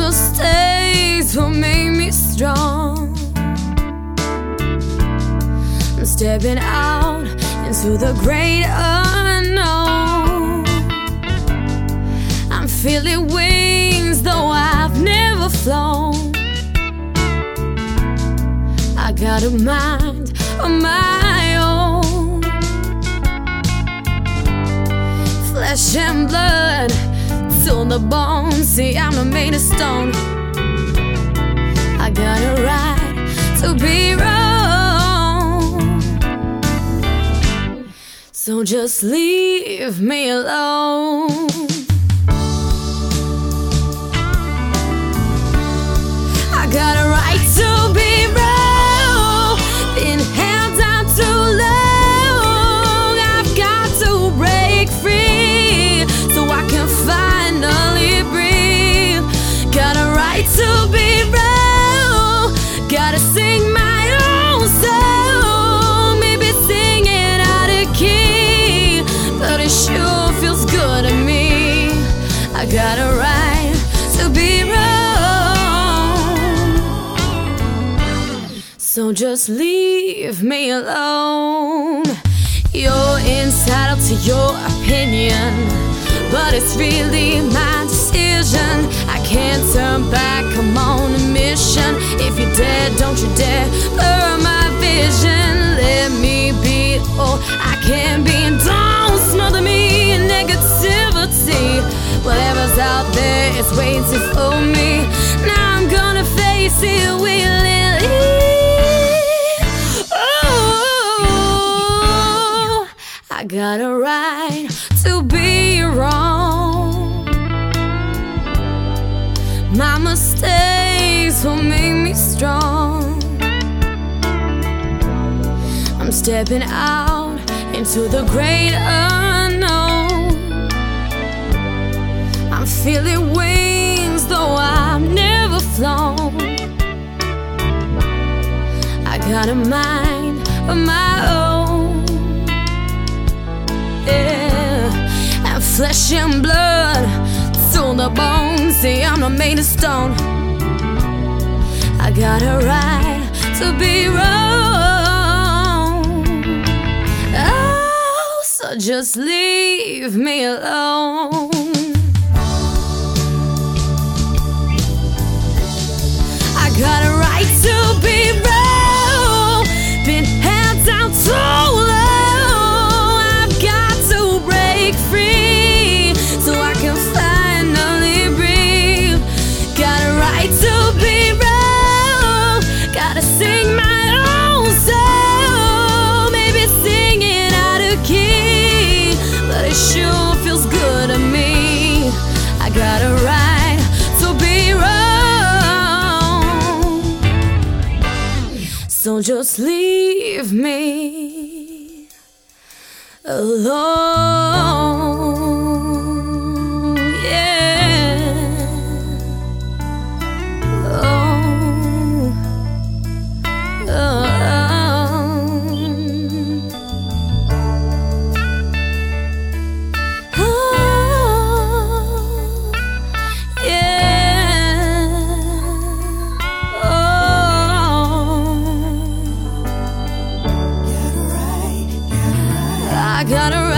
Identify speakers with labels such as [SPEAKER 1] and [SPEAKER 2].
[SPEAKER 1] mistakes will make me strong. I'm stepping out into the great unknown. I'm feeling wings though I've never flown. I got a mind of my own. Flesh and blood till the bone. See, I'm not made of stone. I got a right to be wrong. So just leave me alone. I got a right to be wrong. Been held down too long. I've got to break free so I can finally breathe. Got a right to be wrong. Gotta sing my own song. Maybe sing it out of key, but it sure feels good to me. I got a right to be wrong. So just leave me alone. You're entitled to your opinion, but it's really my decision. I can't turn back, I'm on a mission. If you're dead, don't you dare blur my vision. Let me be all I can be, and don't smother me in negativity. Whatever's out there is waiting for me. Now I'm gonna face it willingly. I got a right to be wrong. My mistakes will make me strong. I'm stepping out into the great unknown. I'm feeling wings though I've never flown. I got a mind of my own. Yeah, and flesh and blood till the bone. See, I'm not made of stone. I got a right to be wrong. Oh, so just leave me alone. I got a right to be wrong. Been held down too long. Sure feels good to me. I got a right to be wrong. So just leave me alone. Yeah. I got a